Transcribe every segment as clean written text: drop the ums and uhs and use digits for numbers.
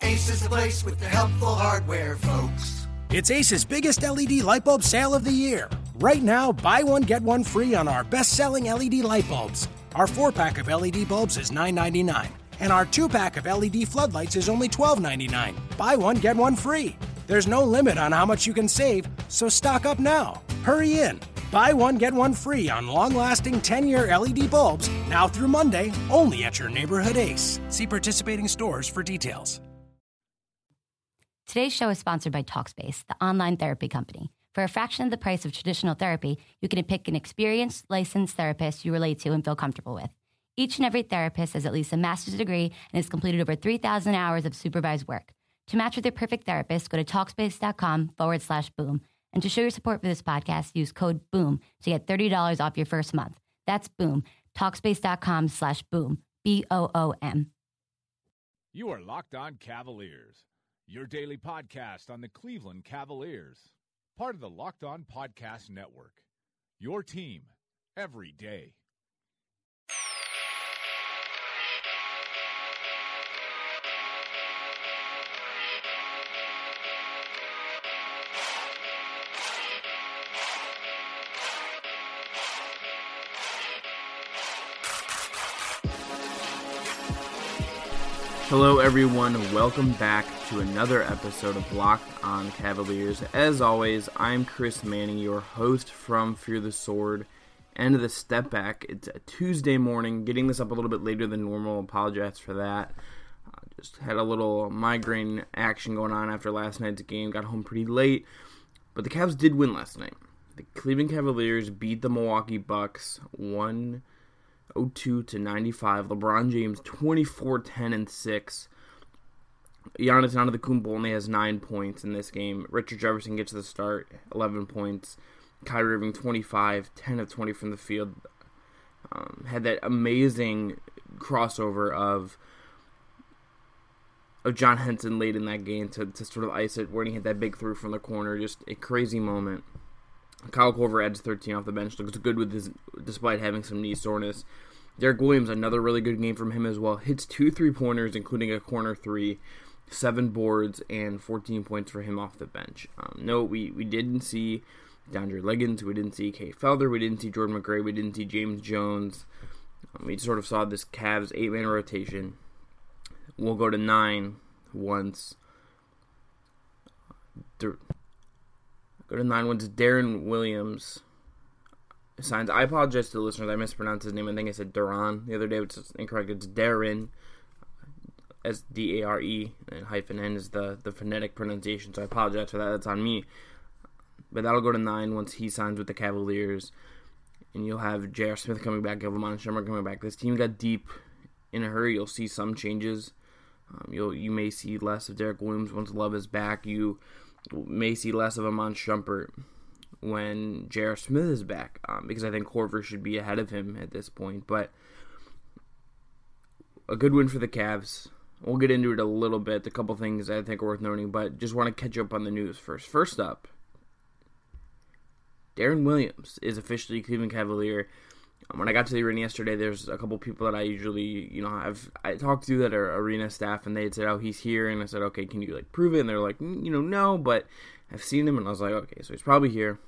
Ace is the place with the helpful hardware, folks. It's Ace's biggest LED light bulb sale of the year. Right now, buy one, get one free on our best-selling LED light bulbs. Our 4-pack of LED bulbs is $9.99, and our 2-pack of LED floodlights is only $12.99. Buy one, get one free. There's no limit on how much you can save, so stock up now. Hurry in. Buy one, get one free on long-lasting 10-year LED bulbs, now through Monday, only at your neighborhood Ace. See participating stores for details. Today's show is sponsored by Talkspace, the online therapy company. For a fraction of the price of traditional therapy, you can pick an experienced, licensed therapist you relate to and feel comfortable with. Each and every therapist has at least a master's degree and has completed over 3,000 hours of supervised work. To match with your perfect therapist, go to Talkspace.com/boom. And to show your support for this podcast, use code BOOM to get $30 off your first month. That's BOOM. Talkspace.com/boom. BOOM. You are Locked On Cavaliers, your daily podcast on the Cleveland Cavaliers. Part of the Locked On Podcast Network. Your team every day. Hello everyone, welcome back to another episode of Locked On Cavaliers. As always, I'm Chris Manning, your host from Fear the Sword and the Step Back. It's a Tuesday morning, getting this up a little bit later than normal, apologize for that. Just had a little migraine action going on after last night's game, got home pretty late, but the Cavs did win last night. The Cleveland Cavaliers beat the Milwaukee Bucks 102-95. LeBron James 24, 10, and 6. Giannis Antetokounmpo only has 9 points in this game. Richard Jefferson gets the start, 11 points. Kyrie Irving 25, 10 of 20 from the field. Had that amazing crossover of John Henson late in that game to sort of ice it, where he hit that big three from the corner. Just a crazy moment. Kyle Korver adds 13 off the bench. Looks good with his, despite having some knee soreness. Derek Williams, another really good game from him as well. Hits 2 3-pointers, including a corner 3, 7 boards, and 14 points for him off the bench. No, we didn't see DeAndre Liggins. We didn't see Kay Felder. We didn't see Jordan McRae. We didn't see James Jones. We sort of saw this Cavs 8-man rotation. We'll go to 9 once. Darren Williams signs. I apologize to the listeners. I mispronounced his name. I think I said Duran the other day, which is incorrect. It's Darren, S-D-A-R-E, and hyphen N is the phonetic pronunciation, so I apologize for that. That's on me. But that'll go to 9 once he signs with the Cavaliers. And you'll have J.R. Smith coming back, Gilman Shummer coming back. This team got deep in a hurry. You'll see some changes. You may see less of Derek Williams once Love is back. You may see less of Iman Shumpert when J.R. Smith is back, because I think Korver should be ahead of him at this point. But a good win for the Cavs. We'll get into it a little bit. A couple things I think are worth noting, but just want to catch up on the news first. First up, Darren Williams is officially a Cleveland Cavalier. When I got to the arena yesterday, there's a couple people that I usually, I talked to that are arena staff, and they had said, "Oh, he's here," and I said, "Okay, can you prove it?" And they're like, "No," but I've seen him, and I was like, "Okay, so he's probably here."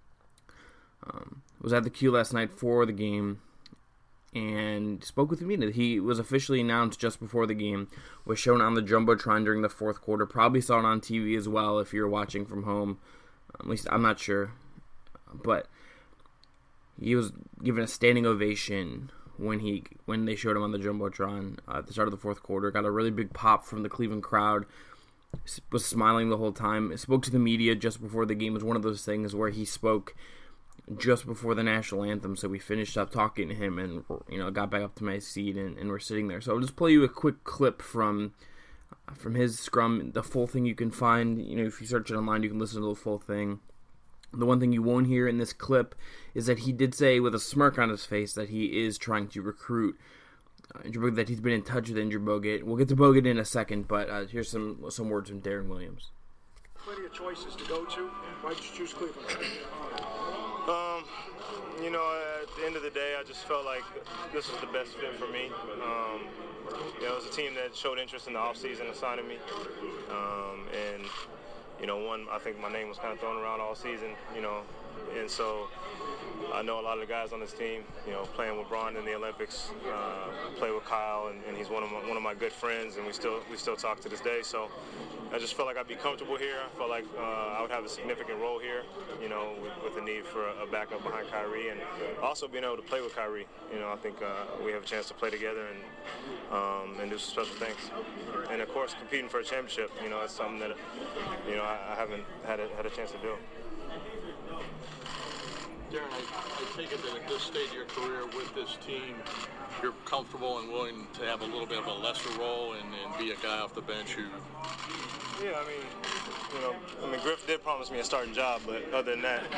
Was at the Q last night for the game, and spoke with me. He was officially announced just before the game. Was shown on the Jumbotron during the fourth quarter. Probably saw it on TV as well if you're watching from home. At least I'm not sure, but he was given a standing ovation when they showed him on the Jumbotron at the start of the fourth quarter. Got a really big pop from the Cleveland crowd. Was smiling the whole time. Spoke to the media just before the game. It was one of those things where he spoke just before the national anthem, so we finished up talking to him and got back up to my seat and we're sitting there. So I'll just play you a quick clip from his scrum. The full thing you can find, if you search it online, you can listen to the full thing. The one thing you won't hear in this clip is that he did say with a smirk on his face that he is trying to recruit Andrew Bogut, that he's been in touch with Andrew Bogut. We'll get to Bogut in a second, but here's some words from Darren Williams. Plenty of choices to go to. Why did you choose Cleveland? At the end of the day, I just felt like this was the best fit for me. It was a team that showed interest in the offseason and signing me. I think my name was kind of thrown around all season, and so I know a lot of the guys on this team, playing with Bron in the Olympics, play with Kyle, and he's one of my good friends, and we still talk to this day. So I just felt like I'd be comfortable here. I felt like I would have a significant role here, with the need for a backup behind Kyrie, and also being able to play with Kyrie. I think we have a chance to play together and do some special things. And of course, competing for a championship, that's something that I haven't had a chance to do. Darren, I take it that at this stage of your career with this team, you're comfortable and willing to have a little bit of a lesser role and be a guy off the bench who... Yeah, Griff did promise me a starting job, but other than that,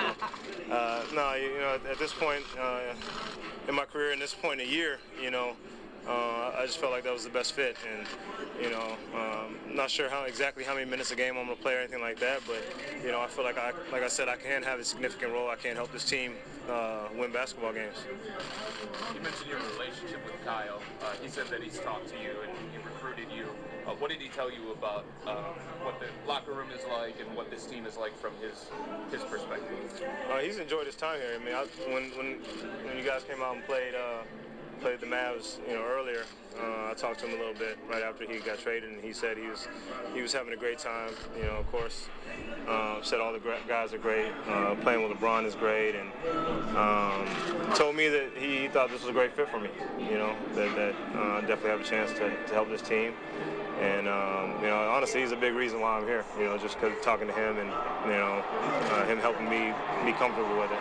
at this point in my career, in this point in the year, I just felt like that was the best fit, and not sure exactly how many minutes a game I'm going to play or anything like that, but I feel like I said, I can have a significant role. I can help this team win basketball games. You mentioned your relationship with Kyle. He said that he's talked to you and he recruited you. What did he tell you about what the locker room is like and what this team is like from his perspective? He's enjoyed his time here. When you guys came out and played the Mavs, earlier, I talked to him a little bit right after he got traded, and he said he was having a great time. Of course, said all the guys are great. Playing with LeBron is great, and told me that he thought this was a great fit for me. That I definitely have a chance to help this team. And honestly, he's a big reason why I'm here. Just because talking to him and him helping me be comfortable with it.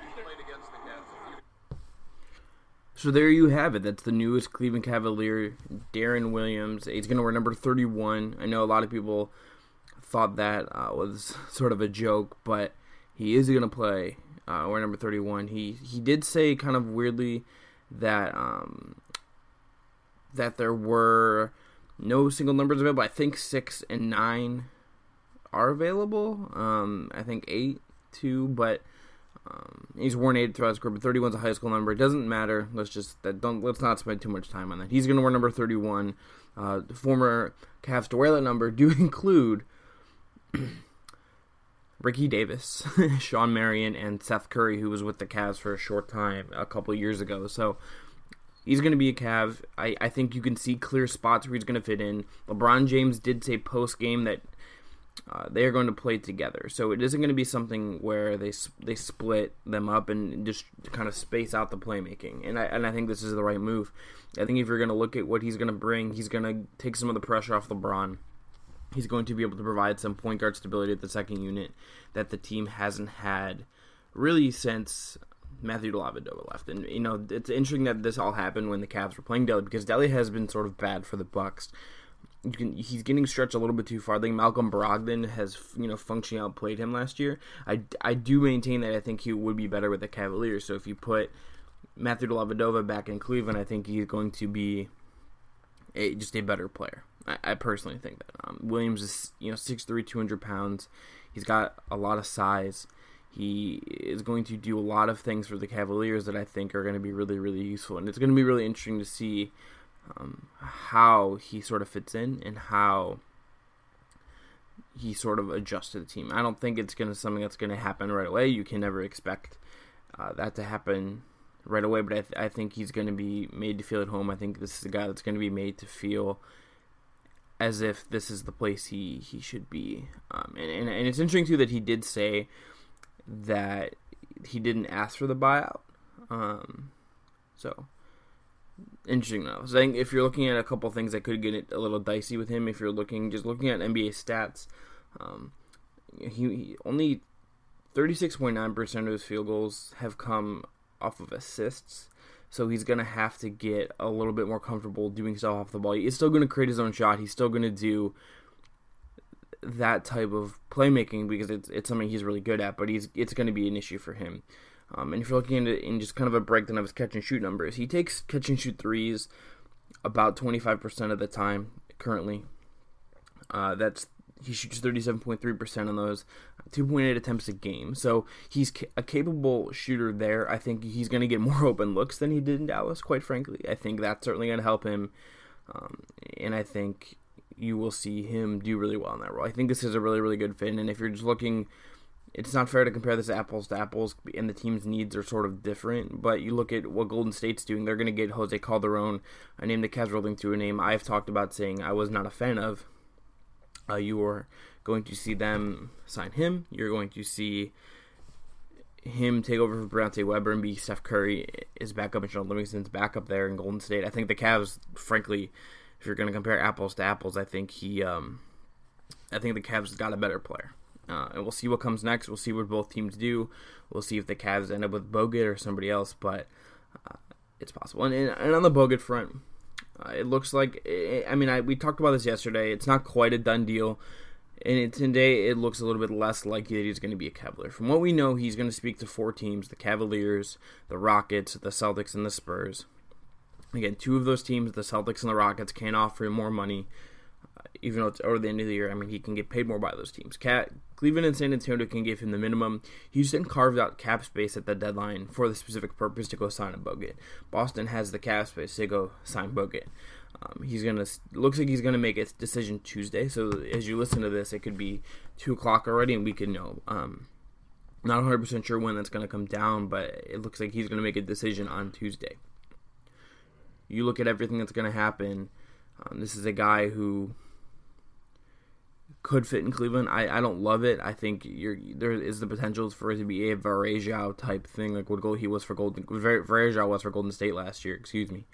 So there you have it. That's the newest Cleveland Cavalier, Deron Williams. He's going to wear number 31. I know a lot of people thought that was sort of a joke, but he is going to play wear number 31. He did say kind of weirdly that that there were no single numbers available. I think 6 and 9 are available. I think 8 too, but he's worn 8 throughout his career, but 31 is a high school number. It doesn't matter. Let's not spend too much time on that. He's going to wear number 31. The former Cavs to wear that number do include Ricky Davis, Shawn Marion, and Seth Curry, who was with the Cavs for a short time a couple of years ago. So he's going to be a Cav. I think you can see clear spots where he's going to fit in. LeBron James did say post-game that they are going to play together. So it isn't going to be something where they split them up and just kind of space out the playmaking. And I think this is the right move. I think if you're going to look at what he's going to bring, he's going to take some of the pressure off LeBron. He's going to be able to provide some point guard stability at the second unit that the team hasn't had really since Matthew Dellavedova left. And, it's interesting that this all happened when the Cavs were playing Delly, because Delly has been sort of bad for the Bucks. He's getting stretched a little bit too far. I think Malcolm Brogdon has, functionally outplayed him last year. I do maintain that I think he would be better with the Cavaliers. So if you put Matthew Dellavedova back in Cleveland, I think he's going to be just a better player. I personally think that. Williams is 6'3", 200 pounds. He's got a lot of size. He is going to do a lot of things for the Cavaliers that I think are going to be really, really useful. And it's going to be really interesting to see how he sort of fits in and how he sort of adjusts to the team. I don't think it's something that's going to happen right away. You can never expect that to happen right away, but I think he's going to be made to feel at home. I think this is a guy that's going to be made to feel as if this is the place he should be. And it's interesting, too, that he did say that he didn't ask for the buyout. So, interesting, though. So I think if you're looking at a couple things that could get it a little dicey with him, if you're looking at NBA stats, he only 36.9% of his field goals have come off of assists. So he's going to have to get a little bit more comfortable doing stuff off the ball. He's still going to create his own shot. He's still going to do that type of playmaking because it's something he's really good at, but it's going to be an issue for him. And if you're looking in just kind of a breakdown of his catch-and-shoot numbers, he takes catch-and-shoot threes about 25% of the time currently. He shoots 37.3% on those, 2.8 attempts a game. So he's a capable shooter there. I think he's going to get more open looks than he did in Dallas, quite frankly. I think that's certainly going to help him. And I think you will see him do really well in that role. I think this is a really, really good fit. And if you're just looking, it's not fair to compare this apples to apples, and the team's needs are sort of different. But you look at what Golden State's doing. They're going to get Jose Calderon, a name the Cavs rolling through, a name I've talked about saying I was not a fan of. You are going to see them sign him. You're going to see him take over for Deontay Weber and be Steph Curry is backup and Sean Livingston's backup there in Golden State. I think the Cavs, frankly, if you're going to compare apples to apples, I think the Cavs got a better player. And we'll see what comes next. We'll see what both teams do. We'll see if the Cavs end up with Bogut or somebody else, but it's possible. And on the Bogut front, it looks like, we talked about this yesterday. It's not quite a done deal. And today it looks a little bit less likely that he's going to be a Cavalier. From what we know, he's going to speak to 4 teams, the Cavaliers, the Rockets, the Celtics, and the Spurs. Again, 2 of those teams, the Celtics and the Rockets, can't offer him more money. Even though it's over the end of the year, he can get paid more by those teams. Cleveland and San Antonio can give him the minimum. Houston carved out cap space at the deadline for the specific purpose to go sign a Bogut. Boston has the cap space to go sign Bogut. Looks like he's gonna make a decision Tuesday. So as you listen to this, it could be 2:00 already, and we could know. Not 100% sure when that's gonna come down, but it looks like he's gonna make a decision on Tuesday. You look at everything that's gonna happen. This is a guy who could fit in Cleveland. I don't love it. I think there is the potential for it to be a Varejao type thing, like what he was for Varejao was for Golden State last year. Excuse me.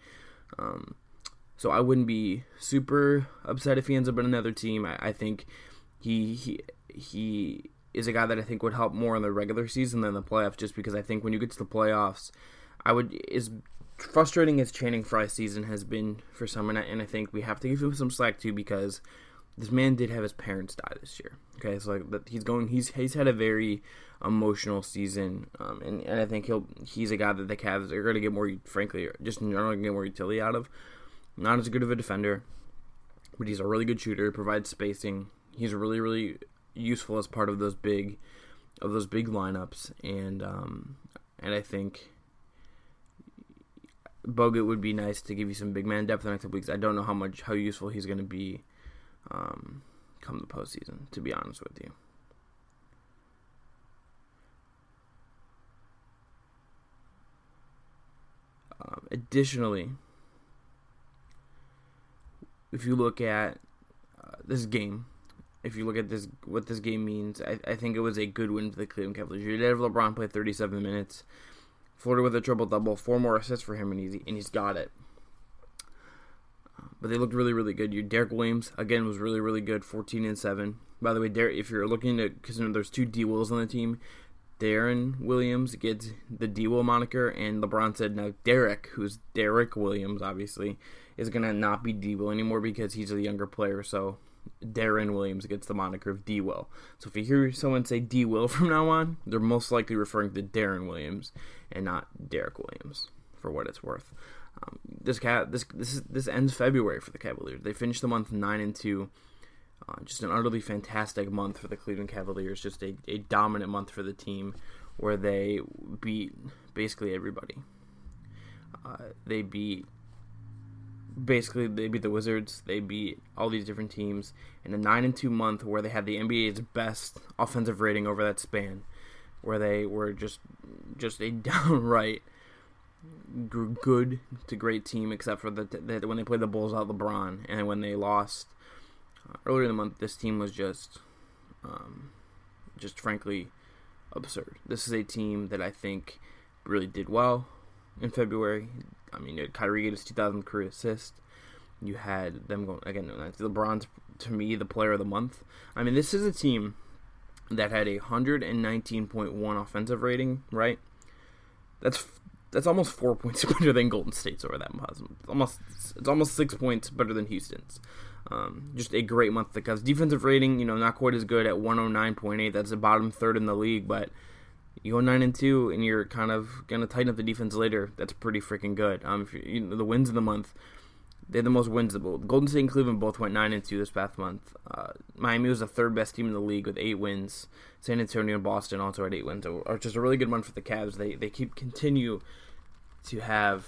So I wouldn't be super upset if he ends up in another team. I think he is a guy that I think would help more in the regular season than the playoffs, just because I think when you get to the playoffs, as frustrating as Channing Frye's season has been for some, and I think we have to give him some slack too, because this man did have his parents die this year. Okay, so he's had a very emotional season, and I think he's a guy that the Cavs are going to get more, frankly, just in general, get more utility out of. Not as good of a defender, but he's a really good shooter, provides spacing. He's really, really useful as part of those big lineups, and I think Bogut would be nice to give you some big man depth in the next couple weeks. I don't know how useful he's going to be come the postseason, to be honest with you. Additionally, if you look at this game, what this game means, I think it was a good win for the Cleveland Cavaliers. You did have LeBron play 37 minutes, flirted with a triple-double, 4 more assists for him, and he's got it. But they looked really, really good. Derek Williams, again, was really, really good, 14 and 7. By the way, if you're looking to, because there's 2 D Wills on the team, Darren Williams gets the D Will moniker, and LeBron said now Derek, who's Derek Williams, obviously, is going to not be D Will anymore because he's a younger player, so Darren Williams gets the moniker of D Will. So if you hear someone say D Will from now on, they're most likely referring to Darren Williams and not Derek Williams, for what it's worth. This ends February for the Cavaliers. They finished the month 9-2. Just an utterly fantastic month for the Cleveland Cavaliers. Just a dominant month for the team, where they beat basically everybody. They beat the Wizards. They beat all these different teams in a 9-2 month, where they had the NBA's best offensive rating over that span, where they were just a downright good to great team, except for when they played the Bulls without LeBron, and when they lost earlier in the month, this team was just frankly absurd. This is a team that I think really did well in February. Kyrie get his 2,000th career assist. You had them going again. LeBron's, to me, the player of the month. This is a team that had a 119.1 offensive rating. Right, that's almost 4 points better than Golden State's over that month. It's almost 6 points better than Houston's. Just a great month, because defensive rating, not quite as good at 109.8. That's the bottom third in the league, but you go 9-2 and you're kind of going to tighten up the defense later. That's pretty freaking good. If the wins of the month, They had the most wins of both. Golden State and Cleveland both went 9-2 this past month. Miami was the third best team in the league with 8 wins. San Antonio and Boston also had 8 wins. So just a really good one for the Cavs. They continue to have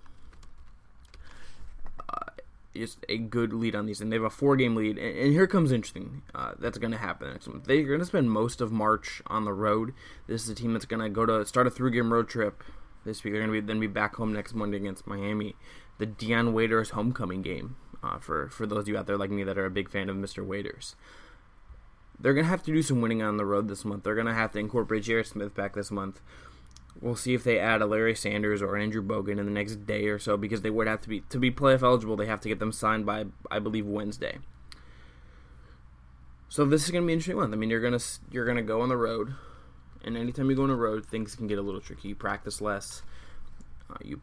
just a good lead on these, and they have a 4-game lead. And here comes interesting. That's going to happen next month. They're going to spend most of March on the road. This is a team that's going to start a 3-game road trip this week. They're going to be back home next Monday against Miami. The Dion Waiters homecoming game, for those of you out there like me that are a big fan of Mr. Waiters. They're going to have to do some winning on the road this month. They're going to have to incorporate J.R. Smith back this month. We'll see if they add a Larry Sanders or Andrew Bogut in the next day or so, because they would have to be playoff eligible. They have to get them signed by, I believe, Wednesday. So this is going to be an interesting one. I mean, you're gonna go on the road, and anytime you go on the road, things can get a little tricky. You practice less. You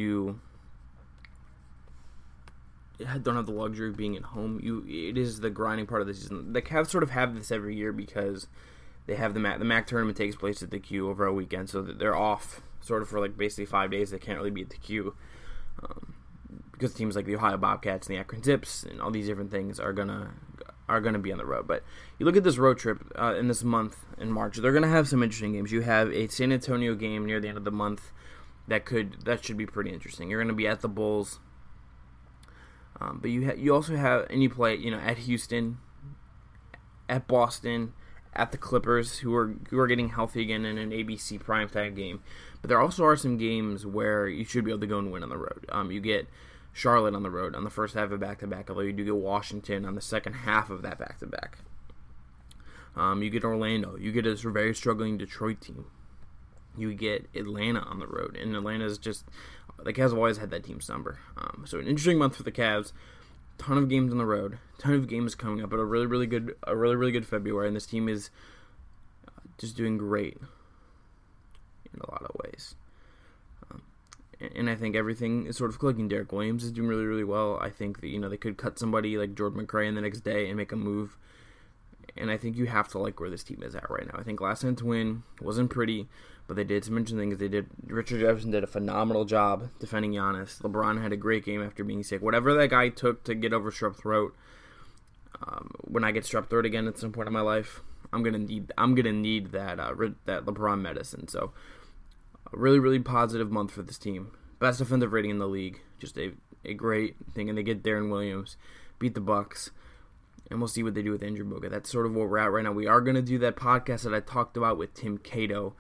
don't have the luxury of being at home. It is the grinding part of the season. The Cavs sort of have this every year because they have the MAC tournament takes place at the Q over a weekend, so they're off sort of for like basically 5 days. They can't really be at the Q because teams like the Ohio Bobcats and the Akron Zips and all these different things are gonna be on the road. But you look at this road trip in this month in March, they're gonna have some interesting games. You have a San Antonio game near the end of the month that should be pretty interesting. You're gonna be at the Bulls. But you also have, and you play, at Houston, at Boston, at the Clippers, who are getting healthy again in an ABC primetime game. But there also are some games where you should be able to go and win on the road. You get Charlotte on the road on the first half of back-to-back, although you do get Washington on the second half of that back-to-back. You get Orlando. You get a very struggling Detroit team. You get Atlanta on the road, and Atlanta's just, the Cavs have always had that team's number. So an interesting month for the Cavs. Ton of games on the road, ton of games coming up, but a really, really good February, and this team is just doing great in a lot of ways. And I think everything is sort of clicking. Derek Williams is doing really, really well. I think that they could cut somebody like Jordan McRae in the next day and make a move. And I think you have to like where this team is at right now. I think last night's win wasn't pretty, but they did some interesting things. Richard Jefferson did a phenomenal job defending Giannis. LeBron had a great game after being sick. Whatever that guy took to get over strep throat, when I get strep throat again at some point in my life, I'm gonna need that LeBron medicine. So a really, really positive month for this team. Best defensive rating in the league. Just a great thing. And they get Darren Williams, beat the Bucks. And we'll see what they do with Andrew Bogut. That's sort of where we're at right now. We are going to do that podcast that I talked about with Tim Cato.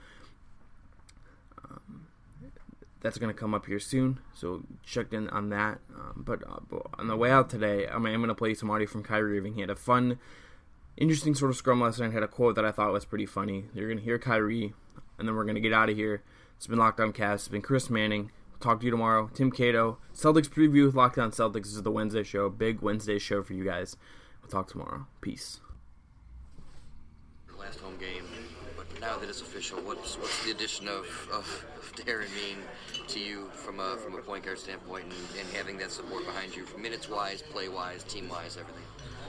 That's going to come up here soon, so check in on that. But on the way out today, I'm going to play some audio from Kyrie Irving. He had a fun, interesting sort of scrum last night. Had a quote that I thought was pretty funny. You're going to hear Kyrie, and then we're going to get out of here. It's been Locked On Cavs. It's been Chris Manning. Talk to you tomorrow. Tim Cato. Celtics preview with Locked On Celtics. This is the Wednesday show. Big Wednesday show for you guys. We'll talk tomorrow. Peace. Last home game, but now that it's official, what's the addition of Darren mean to you from a point guard standpoint and having that support behind you, minutes-wise, play-wise, team-wise, everything?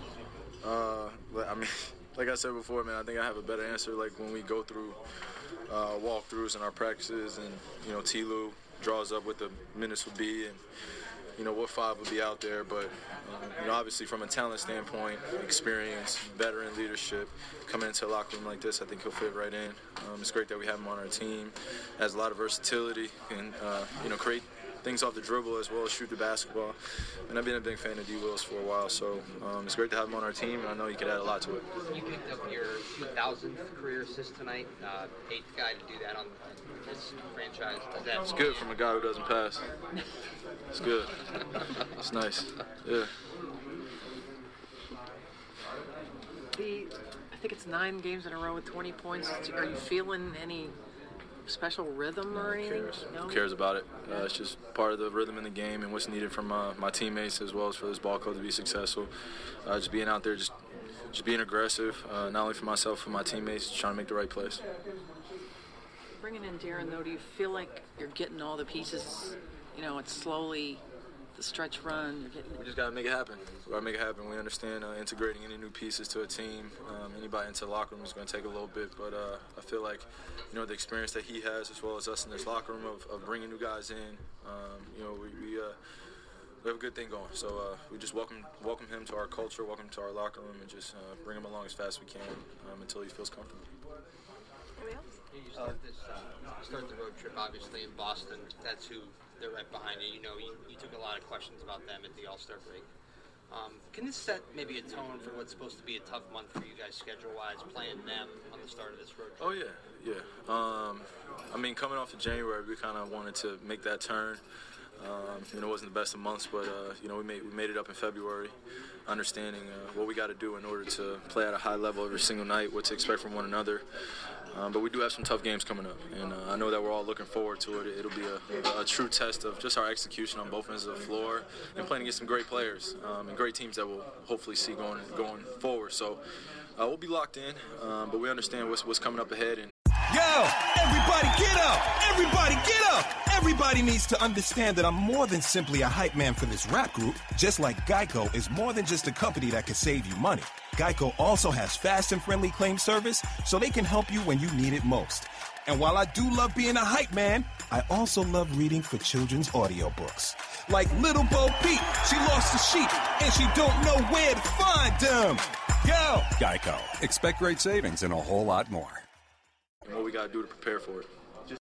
I mean, like I said before, man, I think I have a better answer. Like when we go through walkthroughs in our practices, and T-Lou draws up what the minutes would be, and what 5 would be out there. But obviously from a talent standpoint, experience, veteran leadership, coming into a locker room like this, I think he'll fit right in. It's great that we have him on our team. Has a lot of versatility and create things off the dribble as well as shoot the basketball. And I've been a big fan of D. Wills for a while, so it's great to have him on our team, and I know he could add a lot to it. You picked up your 2,000th career assist tonight, 8th guy to do that on this franchise. It's good from a guy who doesn't pass. It's good. It's nice. Yeah. I think it's 9 games in a row with 20 points. Are you feeling any special rhythm or anything? Who cares about it? It's just part of the rhythm in the game and what's needed from my teammates as well as for this ball club to be successful. Just being out there, just being aggressive, not only for myself, for my teammates, just trying to make the right plays. Bringing in Darren, though, do you feel like you're getting all the pieces? It's slowly the stretch run. We just got to make it happen. We got to make it happen. We understand integrating any new pieces to a team, anybody into the locker room is going to take a little bit, but I feel like, the experience that he has as well as us in this locker room of bringing new guys in, we have a good thing going. So we just welcome him to our culture, welcome him to our locker room, and just bring him along as fast as we can until he feels comfortable. You start the road trip, obviously, in Boston. That's who they're right behind you. You know, you took a lot of questions about them at the All-Star break. Can this set maybe a tone for what's supposed to be a tough month for you guys schedule-wise, playing them on the start of this road trip? Oh, yeah. I mean, coming off of January, we kind of wanted to make that turn. It wasn't the best of months, but, we made it up in February, understanding what we got to do in order to play at a high level every single night, what to expect from one another. But we do have some tough games coming up, and I know that we're all looking forward to it. It'll be a true test of just our execution on both ends of the floor and playing against some great players and great teams that we'll hopefully see going forward. So we'll be locked in, but we understand what's coming up ahead. And yo, everybody get up! Everybody get up! Everybody needs to understand that I'm more than simply a hype man for this rap group, just like Geico is more than just a company that can save you money. Geico also has fast and friendly claim service, so they can help you when you need it most. And while I do love being a hype man, I also love reading for children's audiobooks. Like Little Bo Peep, she lost the sheep, and she don't know where to find them. Go! Geico. Expect great savings and a whole lot more. And what we got to do to prepare for it.